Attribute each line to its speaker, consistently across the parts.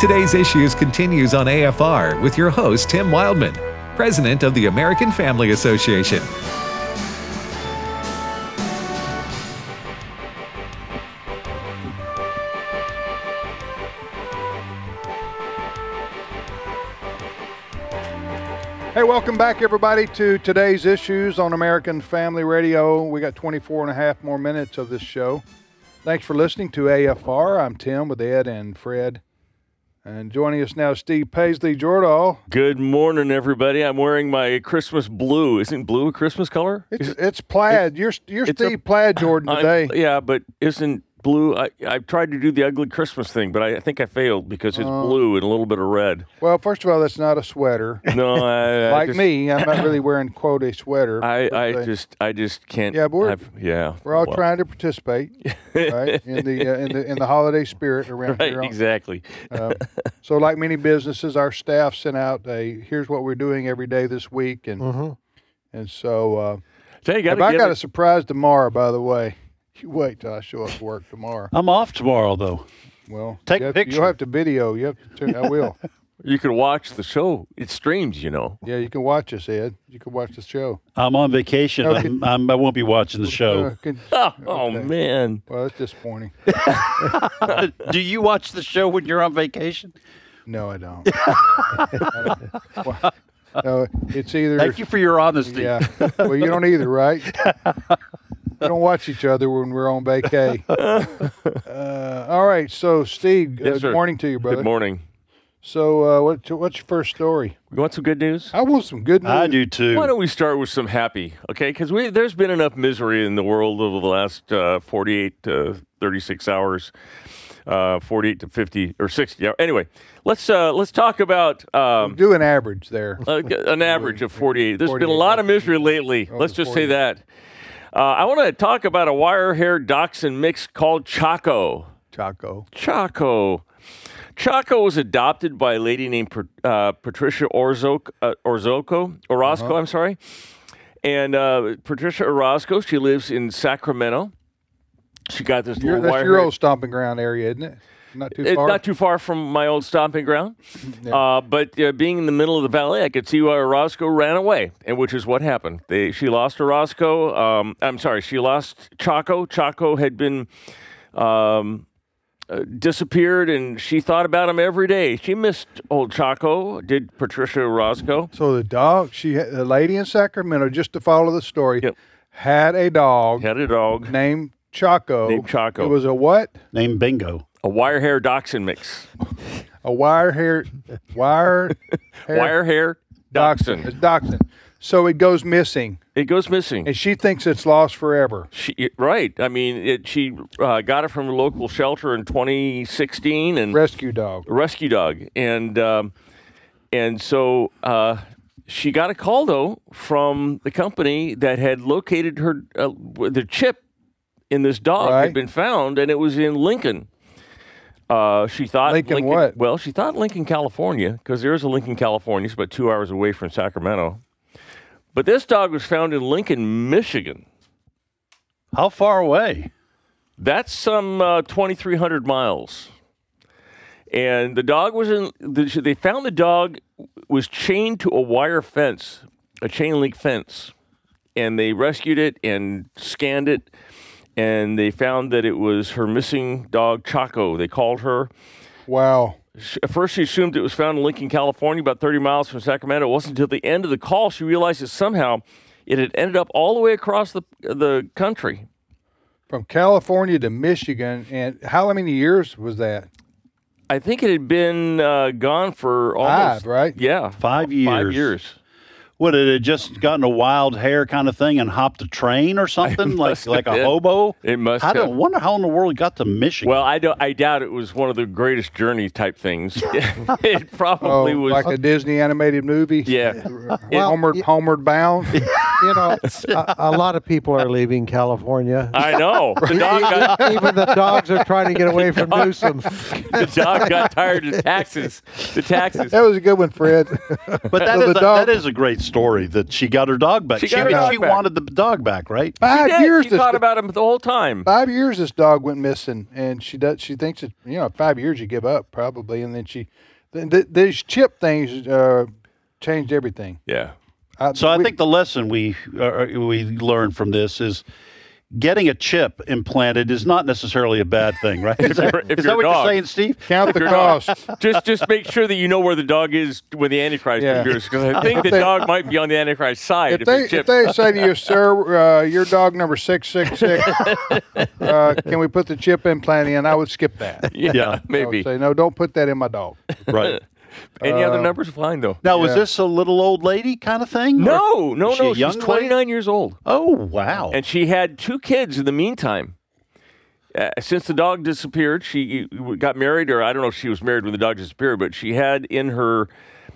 Speaker 1: Today's Issues continues on AFR with your host, Tim Wildman, President of the American Family Association.
Speaker 2: Hey, welcome back, everybody, to Today's Issues on American Family Radio. We got 24 and a half more minutes of this show. Thanks for listening to AFR. I'm Tim with Ed and Fred. And joining us now is Steve Paisley Jordahl.
Speaker 3: Good morning, everybody. I'm wearing my Christmas blue. Isn't blue a Christmas color?
Speaker 2: It's plaid. You're Steve Plaid Jordan today.
Speaker 3: Yeah, but isn't blue? I tried to do the ugly Christmas thing, but I think I failed because it's blue and a little bit of red.
Speaker 2: Well, first of all, that's not a sweater.
Speaker 3: No,
Speaker 2: me, I'm not really wearing, quote, a sweater.
Speaker 3: I just can't.
Speaker 2: Yeah, but we're all
Speaker 3: well.
Speaker 2: trying to participate, right, in the holiday spirit around
Speaker 3: right,
Speaker 2: here.
Speaker 3: Exactly.
Speaker 2: So, like many businesses, our staff sent out here's what we're doing every day this week, and so
Speaker 3: I
Speaker 2: got a surprise tomorrow, by the way. You wait till I show up to work tomorrow.
Speaker 4: I'm off tomorrow, though.
Speaker 2: Well,
Speaker 4: take a picture.
Speaker 2: You'll have to video. I will.
Speaker 3: You can watch the show. It streams, you know.
Speaker 2: Yeah, you can watch us, Ed. You can watch the show.
Speaker 4: I'm on vacation. I won't be watching the show.
Speaker 3: Oh, man.
Speaker 2: Well, that's disappointing.
Speaker 4: Do you watch the show when you're on vacation?
Speaker 2: No, I don't. No, it's either.
Speaker 4: Thank you for your honesty.
Speaker 2: Yeah. Well, you don't either, right? We don't watch each other when we're on vacay. All right. So, Steve, good morning to you, brother.
Speaker 3: Good morning.
Speaker 2: So, what's your first story?
Speaker 3: You want some good news?
Speaker 2: I want some good news.
Speaker 4: I do, too.
Speaker 3: Why don't we start with some happy, okay? Because there's been enough misery in the world over the last 48 to 36 hours, 48 to 50 or 60. Anyway, let's talk about
Speaker 2: do an average there.
Speaker 3: An average of 48. There's been a lot of misery lately. Let's just say that. I want to talk about a wire-haired dachshund mix called Chaco.
Speaker 2: Chaco.
Speaker 3: Chaco was adopted by a lady named Patricia Orozco. I'm sorry. And Patricia Orozco, she lives in Sacramento. She got this little
Speaker 2: That's your old stomping ground area, isn't it? Not too far?
Speaker 3: Not too far from my old stomping ground.
Speaker 2: Yeah.
Speaker 3: But being in the middle of the valley, I could see why Orozco ran away, and which is what happened. She lost Orozco. She lost Chaco. Chaco had been disappeared, and she thought about him every day. She missed old Chaco, did Patricia Orozco.
Speaker 2: So the lady in Sacramento, just to follow the story, had a dog named Chaco. It was a what?
Speaker 4: Named Bingo.
Speaker 3: A wire-hair dachshund mix.
Speaker 2: A wire-hair
Speaker 3: dachshund.
Speaker 2: It's dachshund. So it goes missing.
Speaker 3: And
Speaker 2: she thinks it's lost forever.
Speaker 3: Right. I mean, she got it from a local shelter in 2016 and
Speaker 2: rescue dog.
Speaker 3: And so she got a call though from the company that had located her the chip in this dog had been found, and it was in Lincoln. She thought
Speaker 2: Lincoln what?
Speaker 3: Well, she thought Lincoln, California, because there is a Lincoln, California. It's about 2 hours away from Sacramento. But this dog was found in Lincoln, Michigan.
Speaker 4: How far away?
Speaker 3: That's some 2,300 miles. And the dog was they found the dog was chained to a wire fence, a chain link fence. And they rescued it and scanned it. And they found that it was her missing dog, Chaco. They called her.
Speaker 2: Wow.
Speaker 3: At first, she assumed it was found in Lincoln, California, about 30 miles from Sacramento. It wasn't until the end of the call she realized that somehow it had ended up all the way across the country.
Speaker 2: From California to Michigan. And how many years was that?
Speaker 3: I think it had been gone for almost
Speaker 2: 5, right?
Speaker 3: Yeah.
Speaker 4: 5 years.
Speaker 3: 5 years.
Speaker 4: What, it had just gotten a wild hair kind of thing and hopped a train or something, like a hobo?
Speaker 3: It must
Speaker 4: have. I wonder how in the world it got to Michigan.
Speaker 3: Well, I doubt it was one of the greatest journey type things. It probably was.
Speaker 2: Like a Disney animated movie?
Speaker 3: Yeah.
Speaker 2: Homeward Bound?
Speaker 5: You know, a lot of people are leaving California.
Speaker 3: I know.
Speaker 5: Even the dogs are trying to get away from Newsom.
Speaker 3: The dog got tired of taxes. The taxes.
Speaker 2: That was a good one, Fred.
Speaker 4: But that is a great story that she got her dog back.
Speaker 3: She got her dog back.
Speaker 4: Wanted the dog back, right?
Speaker 2: 5 years.
Speaker 3: She thought about him the whole time.
Speaker 2: 5 years this dog went missing, and she thinks it. 5 years you give up probably, and then these chip things changed everything.
Speaker 3: Yeah.
Speaker 4: So I think the lesson we learned from this is getting a chip implanted is not necessarily a bad thing, right? Is that what you're saying, Steve?
Speaker 2: Count the cost.
Speaker 3: Just make sure that you know where the dog is when the Antichrist appears, because I think the dog might be on the Antichrist side.
Speaker 2: If they say to you, sir, your dog number 666, can we put the chip implant in? I would skip that.
Speaker 3: Yeah, maybe.
Speaker 2: I would say, no, don't put that in my dog.
Speaker 4: Right.
Speaker 3: Any other numbers? Fine, though.
Speaker 4: Now, was this a little old lady kind of thing?
Speaker 3: No.
Speaker 4: She
Speaker 3: She's 29 years old.
Speaker 4: Oh, wow.
Speaker 3: And she had 2 kids in the meantime. Since the dog disappeared, she got married, or I don't know if she was married when the dog disappeared, but she had in her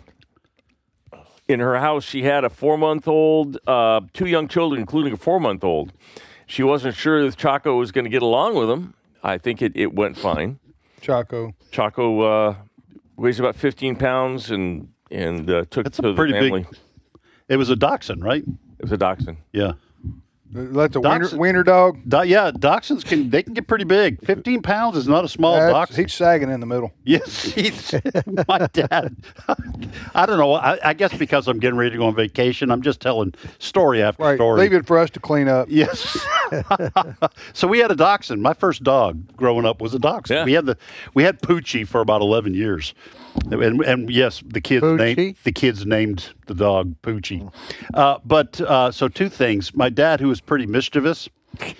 Speaker 3: house, she had a 4-month-old, 2 young children, including a 4-month-old. She wasn't sure if Chaco was going to get along with them. I think it went fine.
Speaker 2: Chaco
Speaker 3: weighs about 15 pounds and took
Speaker 4: That's
Speaker 3: to
Speaker 4: a pretty
Speaker 3: the family.
Speaker 4: big. It was a dachshund, right?
Speaker 3: It was a dachshund.
Speaker 4: Yeah.
Speaker 2: That's a
Speaker 4: Dachshund-
Speaker 2: wiener dog.
Speaker 4: Yeah, dachshunds can get pretty big. 15 pounds is not a small dachshund.
Speaker 2: He's sagging in the middle.
Speaker 4: Yes, my dad. I don't know. I guess because I'm getting ready to go on vacation, I'm just telling story after story.
Speaker 2: Leave it for us to clean up.
Speaker 4: Yes. So we had a dachshund. My first dog growing up was a dachshund.
Speaker 3: Yeah.
Speaker 4: We had Poochie for about 11 years. And yes, the kids named the dog Poochie. So 2 things. My dad, who was pretty mischievous,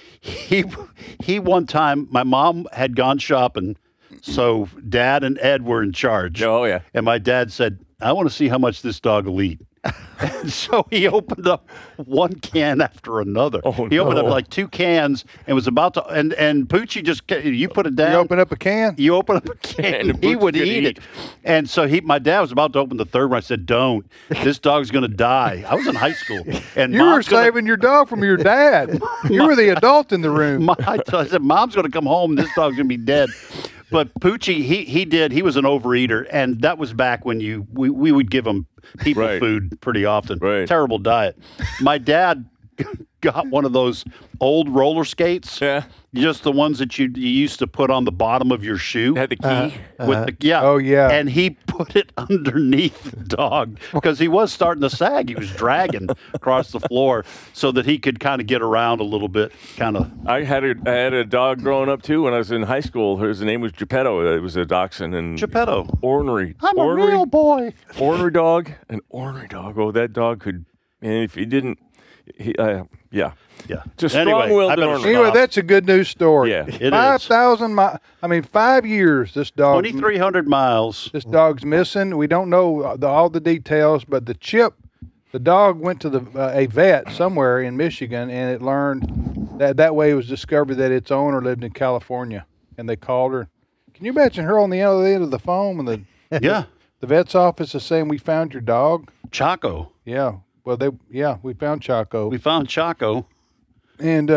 Speaker 4: he one time, my mom had gone shopping, so Dad and Ed were in charge.
Speaker 3: Oh, yeah.
Speaker 4: And my dad said, I want to see how much this dog will eat. And so he opened up 1 can after another. He opened up like 2 cans and was about to, and Poochie just, you put it down.
Speaker 2: You open up a can?
Speaker 4: You open up a can, and he would eat it. And so my dad was about to open the 3rd one. I said, don't. This dog's going to die. I was in high school. And
Speaker 2: you were saving your dog from your dad. You were the adult in the room.
Speaker 4: I said, Mom's going to come home and this dog's going to be dead. But Poochie, he was an overeater, and that was back when we would give him people food pretty often.
Speaker 3: Right.
Speaker 4: Terrible diet. My dad got one of those old roller skates.
Speaker 3: Yeah.
Speaker 4: Just the ones that you used to put on the bottom of your shoe.
Speaker 3: Had the key.
Speaker 2: Oh, yeah.
Speaker 4: And he put it underneath the dog because he was starting to sag. He was dragging across the floor so that he could kind of get around a little bit.
Speaker 3: I had a dog growing up, too, when I was in high school. His name was Geppetto. It was a dachshund. And
Speaker 4: Geppetto.
Speaker 3: Ornery.
Speaker 4: I'm a real boy.
Speaker 3: Ornery dog. An ornery dog. Oh, that dog could, and if he didn't, yeah. Just strong-willed and ornery.
Speaker 2: Anyway, that's a good news story.
Speaker 3: Yeah,
Speaker 4: it
Speaker 2: 5,000 miles. 5 years this dog.
Speaker 4: 2,300 miles.
Speaker 2: This dog's missing. We don't know all the details, but the dog went to a vet somewhere in Michigan, and it learned that way it was discovered that its owner lived in California, and they called her. Can you imagine her on the other end of the phone when the vet's office is saying, we found your dog?
Speaker 4: Chaco.
Speaker 2: Yeah. Well, we found Chaco.
Speaker 4: We found Chaco.
Speaker 2: And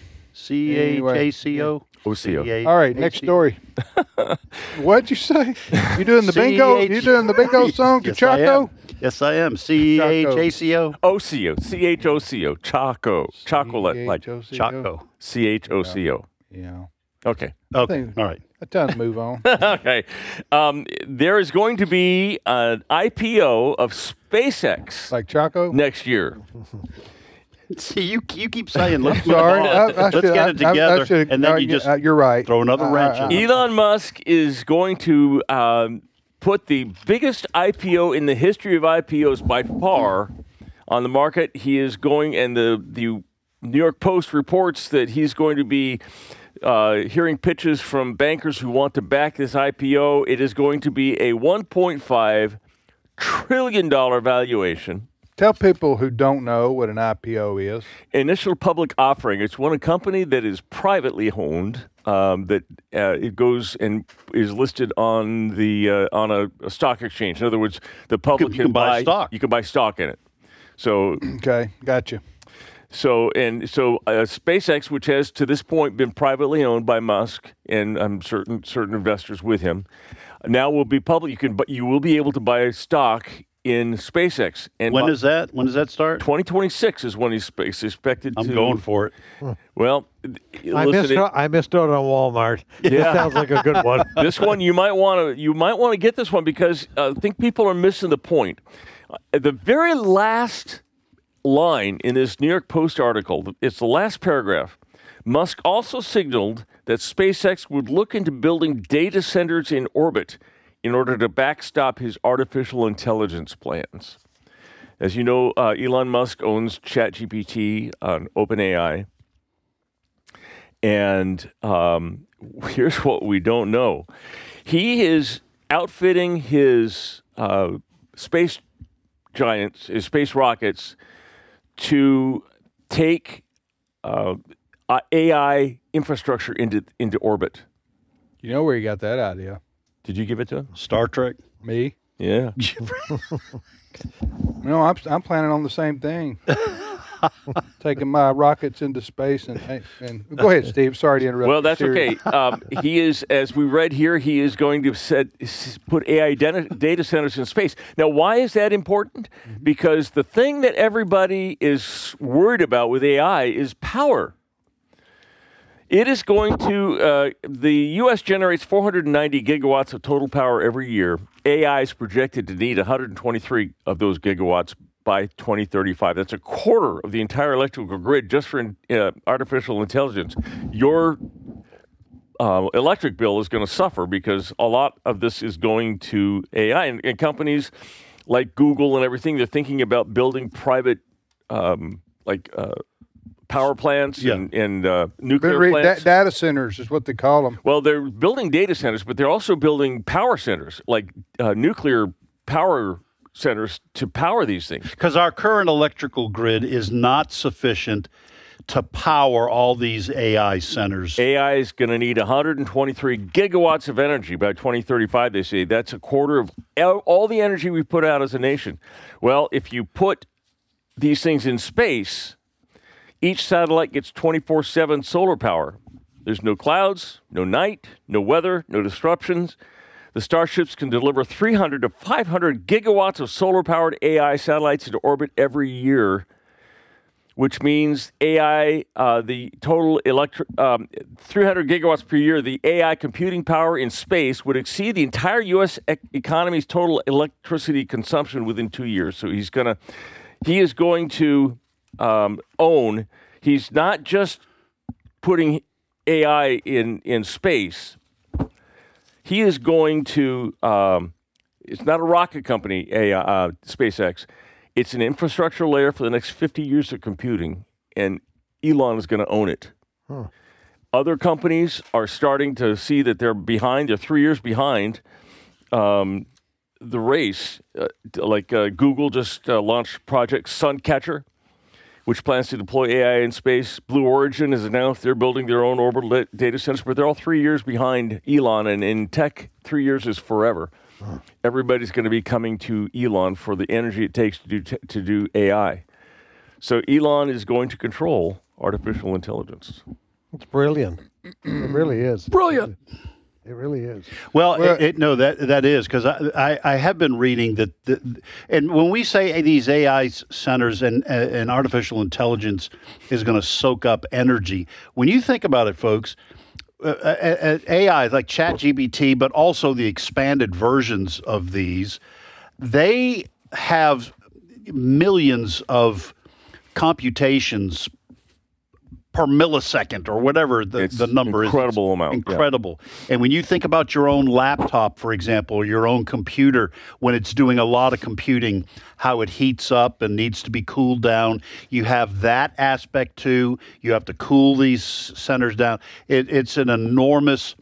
Speaker 4: Chaco.
Speaker 3: OCO.
Speaker 2: All right, next story. What'd you say? You doing the bingo? You doing the bingo song to Chaco?
Speaker 4: Yes, I am. CHACO.
Speaker 3: OCO. CHOCO. Chaco. Chocolate. Like
Speaker 4: Chaco.
Speaker 3: CHOCO.
Speaker 2: Yeah.
Speaker 3: Okay.
Speaker 4: Okay. All right.
Speaker 2: Time to move on.
Speaker 3: Okay. There is going to be an IPO of SpaceX
Speaker 2: Like Chaco?
Speaker 3: next year.
Speaker 4: See, you keep saying, let's
Speaker 2: Sorry.
Speaker 4: let's get it together, and then you just
Speaker 2: you're right.
Speaker 4: throw another wrench in it.
Speaker 3: Elon Musk is going to put the biggest IPO in the history of IPOs by far on the market. He is going, and the New York Post reports that he's going to be hearing pitches from bankers who want to back this IPO. It is going to be a $1.5 trillion valuation.
Speaker 2: Tell people who don't know what an IPO is.
Speaker 3: Initial public offering. It's when a company that is privately owned, that it goes and is listed on a stock exchange. In other words, the public
Speaker 4: can buy stock.
Speaker 3: You can buy stock in it. So
Speaker 2: Okay, gotcha.
Speaker 3: So SpaceX, which has to this point been privately owned by Musk and certain investors with him, now will be public. You will be able to buy stock in SpaceX. And
Speaker 4: When is that? When does that start?
Speaker 3: 2026 is when he's expected to.
Speaker 4: I'm going for it.
Speaker 3: Well,
Speaker 5: I missed out on Walmart. This sounds like a good one.
Speaker 3: This one you might want to get this one because I think people are missing the point. The very last line in this New York Post article, it's the last paragraph. Musk also signaled that SpaceX would look into building data centers in orbit in order to backstop his artificial intelligence plans. As you know, Elon Musk owns ChatGPT on OpenAI. And here's what we don't know. He is outfitting his space giants, his space rockets, to take AI infrastructure into orbit.
Speaker 2: You know where you got that idea?
Speaker 3: Did you give it to him?
Speaker 4: Star Trek.
Speaker 2: Me?
Speaker 3: Yeah.
Speaker 2: No, I'm planning on the same thing. Taking my rockets into space and go ahead, Steve. Sorry to interrupt.
Speaker 3: Well, that's okay. He is, as we read here, he is going to put AI data centers in space. Now, why is that important? Because the thing that everybody is worried about with AI is power. It is going to, the U.S. generates 490 gigawatts of total power every year. AI is projected to need 123 of those gigawatts by 2035. That's a quarter of the entire electrical grid just for artificial intelligence. Your electric bill is going to suffer because a lot of this is going to AI. And companies like Google and everything, they're thinking about building private, power plants and nuclear plants.
Speaker 2: Data centers is what they call them.
Speaker 3: Well, they're building data centers, but they're also building power centers, like nuclear power centers to power these things.
Speaker 4: Because our current electrical grid is not sufficient to power all these AI centers.
Speaker 3: AI is going to need 123 gigawatts of energy by 2035, they say. That's a quarter of all the energy we put out as a nation. Well, if you put these things in space, each satellite gets 24/7 solar power. There's no clouds, no night, no weather, no disruptions. The Starships can deliver 300 to 500 gigawatts of solar-powered AI satellites into orbit every year, which means AI, the total 300 gigawatts per year, the AI computing power in space would exceed the entire U.S. economy's total electricity consumption within 2 years. So he is going to own. He's not just putting AI in space. He is going to. It's not a rocket company, SpaceX. It's an infrastructure layer for the next 50 years of computing, and Elon is going to own it. Huh. Other companies are starting to see that they're behind. They're 3 years behind the race. Google just launched Project Suncatcher, which plans to deploy AI in space. Blue Origin has announced they're building their own orbital data centers, but they're all 3 years behind Elon. And in tech, 3 years is forever. Huh. Everybody's going to be coming to Elon for the energy it takes to do AI. So Elon is going to control artificial intelligence.
Speaker 5: It's brilliant. It really is.
Speaker 3: Brilliant.
Speaker 5: It really is.
Speaker 4: Well, that is, because I have been reading that, and when we say these AI centers and artificial intelligence is going to soak up energy, when you think about it, folks, AI like ChatGPT, but also the expanded versions of these, they have millions of computations per millisecond or whatever the number
Speaker 3: incredible
Speaker 4: is.
Speaker 3: Amount.
Speaker 4: Incredible. Yeah. And when you think about your own laptop, for example, or your own computer, when it's doing a lot of computing, how it heats up and needs to be cooled down, you have that aspect too. You have to cool these centers down. It's an enormous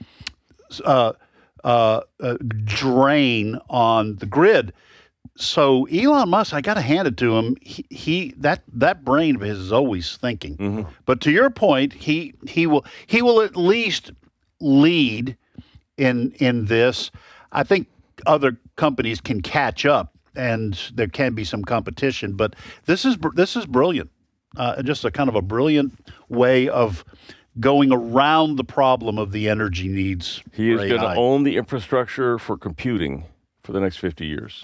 Speaker 4: drain on the grid. So Elon Musk, I got to hand it to him. That brain of his is always thinking. Mm-hmm. But to your point, he will at least lead in this. I think other companies can catch up, and there can be some competition. But this is brilliant. Just a kind of a brilliant way of going around the problem of the energy needs.
Speaker 3: He is going to own the infrastructure for computing for the next 50 years.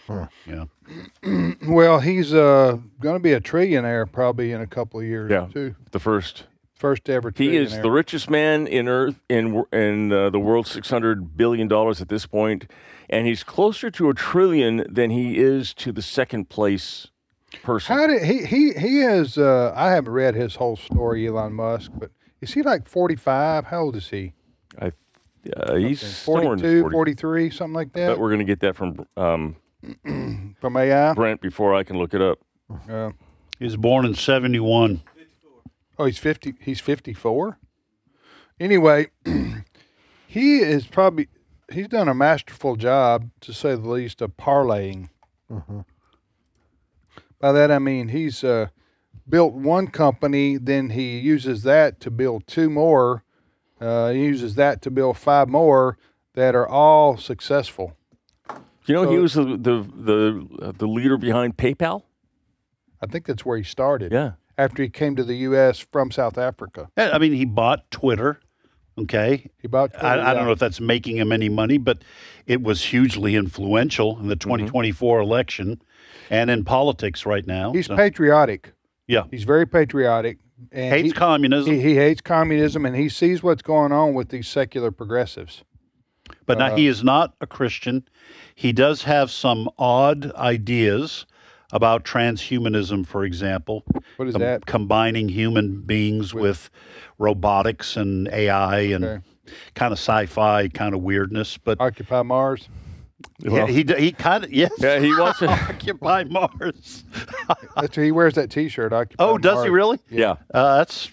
Speaker 4: Yeah.
Speaker 2: Well, he's going to be a trillionaire probably in a couple of years too.
Speaker 3: The first
Speaker 2: ever.
Speaker 3: He is the richest man in Earth in the world's $600 billion at this point, and he's closer to $1 trillion than he is to the second place person.
Speaker 2: How did he has? I haven't read his whole story, Elon Musk, but is he like 45? How old is he?
Speaker 3: He's
Speaker 2: 42, 43, something like that.
Speaker 3: But we're going to get that from
Speaker 2: from AI.
Speaker 3: Brent before I can look it up.
Speaker 4: He was born in 71.
Speaker 2: Oh, he's 50. He's 54. Anyway, he's done a masterful job, to say the least, of parlaying.
Speaker 5: Mm-hmm.
Speaker 2: By that I mean he's built one company, then he uses that to build two more. He uses that to build 5 more that are all successful.
Speaker 3: You know, he was the leader behind PayPal.
Speaker 2: I think that's where he started.
Speaker 3: Yeah.
Speaker 2: After he came to the U.S. from South Africa.
Speaker 4: I mean, he bought Twitter. Okay.
Speaker 2: He bought Twitter,
Speaker 4: I don't know if that's making him any money, but it was hugely influential in the 2024 election and in politics right now.
Speaker 2: He's patriotic.
Speaker 4: Yeah.
Speaker 2: He's very patriotic. And
Speaker 4: hates communism.
Speaker 2: He hates communism, and he sees what's going on with these secular progressives.
Speaker 4: But now he is not a Christian. He does have some odd ideas about transhumanism, for example.
Speaker 2: What is that?
Speaker 4: Combining human beings with robotics and AI and kind of sci-fi kind of weirdness. But
Speaker 2: Occupy Mars.
Speaker 4: Well, he kind of, yes.
Speaker 3: Yeah, he wants to
Speaker 4: Occupy Mars.
Speaker 2: He wears that T-shirt. Occupy Mars.
Speaker 4: Does he really?
Speaker 3: Yeah.
Speaker 4: That's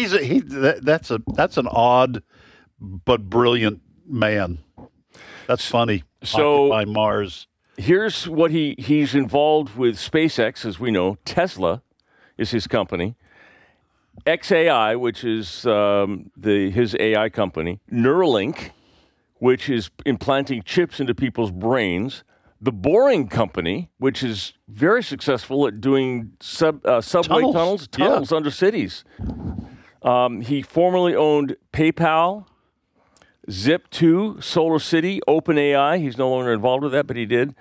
Speaker 4: an odd but brilliant man. That's funny.
Speaker 3: So
Speaker 4: Occupy Mars.
Speaker 3: Here's what he's involved with SpaceX, as we know. Tesla is his company. xAI, which is his AI company. Neuralink, which is implanting chips into people's brains. The Boring Company, which is very successful at doing subway tunnels under cities. He formerly owned PayPal, Zip2, SolarCity, OpenAI. He's no longer involved with that, but he did.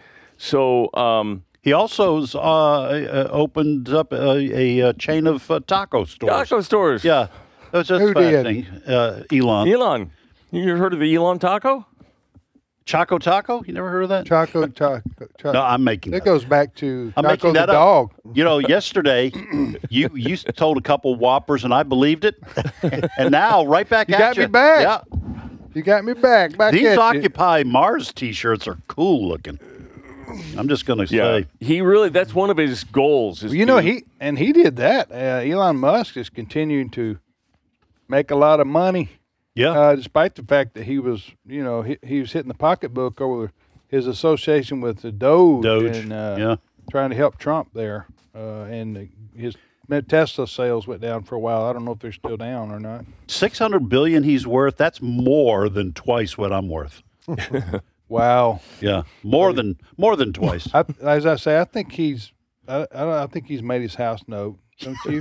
Speaker 3: So
Speaker 4: he also opened up a chain of taco stores.
Speaker 3: Taco stores.
Speaker 4: Yeah, that's just fascinating. Elon.
Speaker 3: Elon. You heard of the Elon taco?
Speaker 4: Choco Taco? You never heard of that?
Speaker 2: Choco Taco.
Speaker 4: No, I'm making that.
Speaker 2: That goes back to
Speaker 4: I'm
Speaker 2: Taco
Speaker 4: making
Speaker 2: the
Speaker 4: that
Speaker 2: dog.
Speaker 4: Up. You know, yesterday you told a couple Whoppers and I believed it, and now right back at you.
Speaker 2: You got me back.
Speaker 4: Yeah.
Speaker 2: You got me back.
Speaker 4: These Occupy Mars T-shirts are cool looking. I'm just going to say.
Speaker 3: He really, that's one of his goals.
Speaker 2: Well, he did that. Elon Musk is continuing to make a lot of money.
Speaker 4: Yeah.
Speaker 2: Despite the fact that he was, he was hitting the pocketbook over his association with the Doge. And trying to help Trump there. And his Tesla sales went down for a while. I don't know if they're still down or not.
Speaker 4: $600 billion he's worth. That's more than twice what I'm worth.
Speaker 2: Wow.
Speaker 4: Yeah, more than twice.
Speaker 2: As I say, I think he's made his house note. Don't you?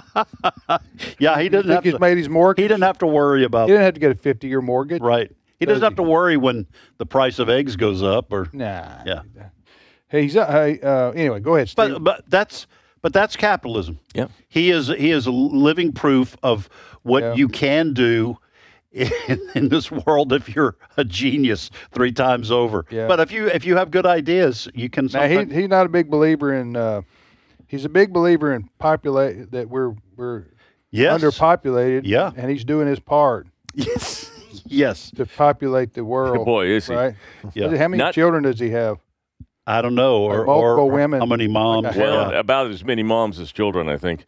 Speaker 4: Yeah, he doesn't have
Speaker 2: he's
Speaker 4: to.
Speaker 2: made his mortgage.
Speaker 4: He didn't have to worry about.
Speaker 2: He didn't have to get a 50-year mortgage.
Speaker 4: Right. He doesn't have to worry when the price of eggs goes up or.
Speaker 2: Nah.
Speaker 4: Yeah.
Speaker 2: Hey, anyway, go ahead, Steve.
Speaker 4: But that's capitalism.
Speaker 3: Yeah.
Speaker 4: He is a living proof of what you can do in this world if you're a genius 3 times over.
Speaker 2: Yeah.
Speaker 4: But if you have good ideas, you can.
Speaker 2: Now, he's not a big believer in. He's a big believer in that we're underpopulated.
Speaker 4: Yeah.
Speaker 2: And he's doing his part.
Speaker 4: Yes.
Speaker 2: To populate the world.
Speaker 3: Boy, is he?
Speaker 2: Right?
Speaker 4: Yeah.
Speaker 2: How many children does he have?
Speaker 4: I don't know,
Speaker 2: or multiple women.
Speaker 4: How many moms?
Speaker 3: Well, about as many moms as children, I think.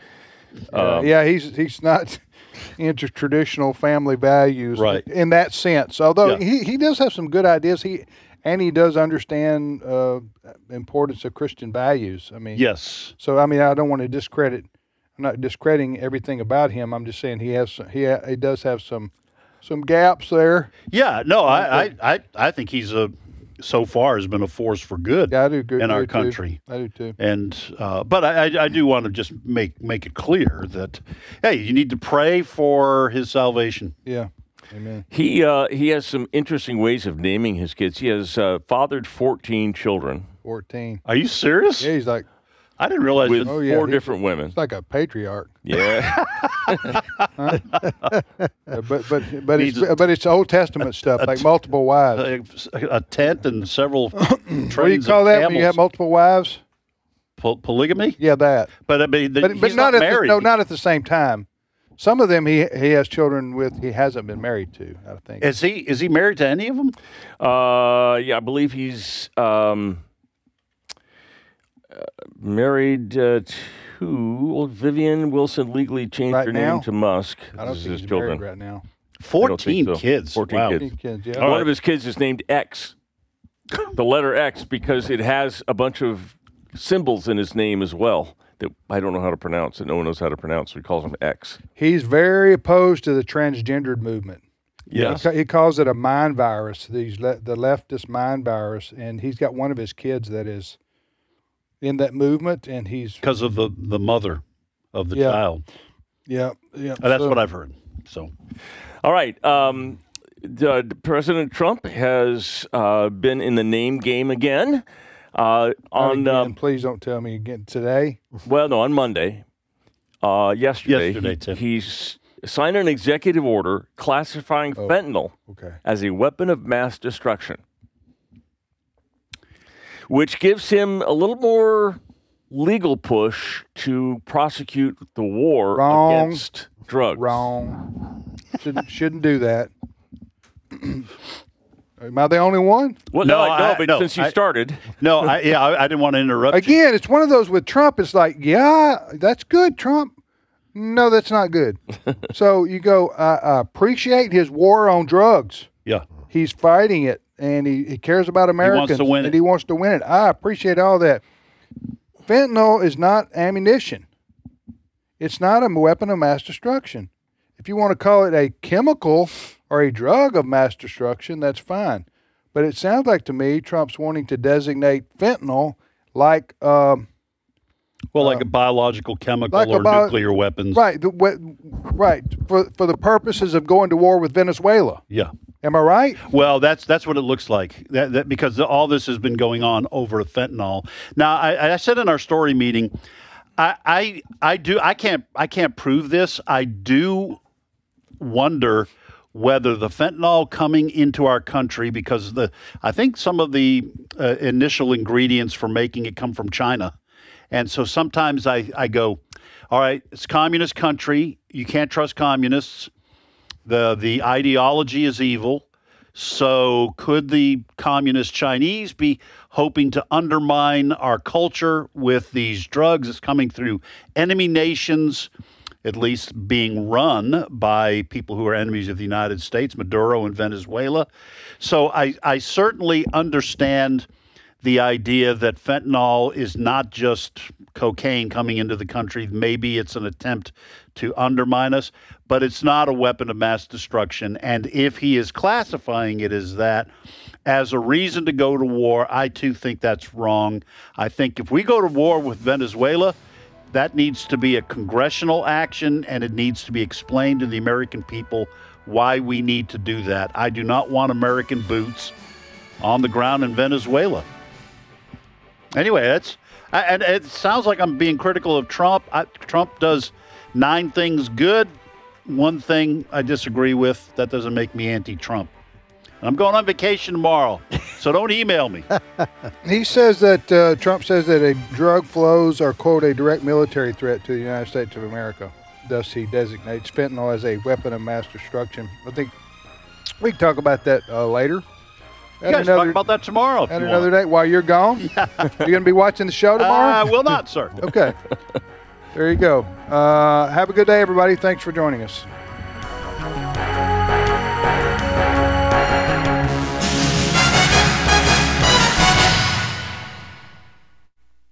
Speaker 2: He's not into traditional family values,
Speaker 4: right,
Speaker 2: in that sense. Although he does have some good ideas. He does understand importance of Christian values. I mean,
Speaker 4: yes.
Speaker 2: So I don't want to discredit. I'm not discrediting everything about him. I'm just saying he does have some gaps there.
Speaker 4: Yeah. No, I think he's so far has been a force for good in our country.
Speaker 2: I do too.
Speaker 4: And but I do want to just make it clear that hey, you need to pray for his salvation.
Speaker 2: Yeah. Amen.
Speaker 3: He has some interesting ways of naming his kids. He has fathered 14 children.
Speaker 2: 14.
Speaker 4: Are you serious?
Speaker 2: Yeah, he's like,
Speaker 4: I didn't realize.
Speaker 3: With
Speaker 2: Oh, yeah,
Speaker 3: four
Speaker 2: he-
Speaker 3: different women.
Speaker 2: it's like a patriarch.
Speaker 3: Yeah.
Speaker 2: But it's Old Testament stuff, like multiple wives.
Speaker 4: a tent and several trains
Speaker 2: What do you call
Speaker 4: of
Speaker 2: that
Speaker 4: camels.
Speaker 2: when you have multiple wives?
Speaker 4: Polygamy?
Speaker 2: Yeah, that.
Speaker 4: But I mean,
Speaker 2: But
Speaker 4: he's
Speaker 2: not
Speaker 4: not
Speaker 2: at
Speaker 4: married.
Speaker 2: not at the same time. Some of them he has children with. He hasn't been married to. I think.
Speaker 4: Is he married to any of them?
Speaker 3: Yeah, I believe he's married to Vivian Wilson. Legally changed
Speaker 2: Right
Speaker 3: her
Speaker 2: now?
Speaker 3: name to Musk.
Speaker 2: I don't
Speaker 3: This is
Speaker 2: think
Speaker 3: his
Speaker 2: he's
Speaker 3: children.
Speaker 2: married right now.
Speaker 4: 14
Speaker 3: so.
Speaker 4: kids.
Speaker 3: 14
Speaker 4: Wow.
Speaker 3: kids.
Speaker 2: Kids, yeah.
Speaker 3: One of his kids is named X, the letter X, because it has a bunch of symbols in his name as well that I don't know how to pronounce, and no one knows how to pronounce, so he calls him X.
Speaker 2: He's very opposed to the transgendered movement.
Speaker 3: Yes.
Speaker 2: He calls it a mind virus. The leftist mind virus, and he's got one of his kids that is in that movement, and he's
Speaker 4: Because of the mother of the
Speaker 2: Yeah.
Speaker 4: child.
Speaker 2: yeah.
Speaker 4: That's what I've heard. So
Speaker 3: All right. President Trump has been in the name game again.
Speaker 2: Again, please don't tell me again today.
Speaker 3: On Monday, yesterday,
Speaker 4: Tim.
Speaker 3: he's signed an executive order classifying fentanyl
Speaker 2: Okay.
Speaker 3: as a weapon of mass destruction, which gives him a little more legal push to prosecute the war
Speaker 2: Wrong.
Speaker 3: against drugs.
Speaker 2: Wrong. Shouldn't do that. Am I the only one?
Speaker 3: Well,
Speaker 4: No,
Speaker 3: but
Speaker 4: no,
Speaker 3: since you started,
Speaker 4: no, I didn't want to interrupt. you.
Speaker 2: Again, it's one of those with Trump. It's like, yeah, that's good, Trump. No, that's not good. So you go, I appreciate his war on drugs.
Speaker 4: Yeah.
Speaker 2: He's fighting it, and he cares about Americans.
Speaker 4: to win
Speaker 2: and
Speaker 4: it.
Speaker 2: he wants to win it. I appreciate all that. Fentanyl is not ammunition. It's not a weapon of mass destruction. If you want to call it a chemical or a drug of mass destruction, that's fine. But it sounds like to me Trump's wanting to designate fentanyl like
Speaker 4: Well, like a biological, chemical,
Speaker 2: like
Speaker 4: or
Speaker 2: a bio-
Speaker 4: nuclear weapons.
Speaker 2: right for the purposes of going to war with Venezuela.
Speaker 4: Yeah.
Speaker 2: Am I right?
Speaker 4: Well, that's what it looks like. That because all this has been going on over fentanyl. Now, I said in our story meeting, I can't prove this. I do wonder whether the fentanyl coming into our country, because I think some of the initial ingredients for making it come from China, and so sometimes I go, all right, it's a communist country. You can't trust communists. The ideology is evil. So could the communist Chinese be hoping to undermine our culture with these drugs that's coming through enemy nations, at least being run by people who are enemies of the United States, Maduro and Venezuela? So I certainly understand the idea that fentanyl is not just cocaine coming into the country. Maybe it's an attempt to undermine us, but it's not a weapon of mass destruction. And if he is classifying it as that, as a reason to go to war, I too think that's wrong. I think if we go to war with Venezuela, that needs to be a congressional action, and it needs to be explained to the American people why we need to do that. I do not want American boots on the ground in Venezuela. Anyway, and it sounds like I'm being critical of Trump. Trump does 9 things good. One thing I disagree with. That doesn't make me anti-Trump. I'm going on vacation tomorrow, so don't email me.
Speaker 2: He says that Trump says that drug flows are, quote, a direct military threat to the United States of America. Thus, he designates fentanyl as a weapon of mass destruction. I think we can talk about that later.
Speaker 4: You guys talk about that tomorrow.
Speaker 2: At another day while you're gone. You're going to be watching the show tomorrow?
Speaker 4: I will not, sir.
Speaker 2: Okay. There you go. Have a good day, everybody. Thanks for joining us.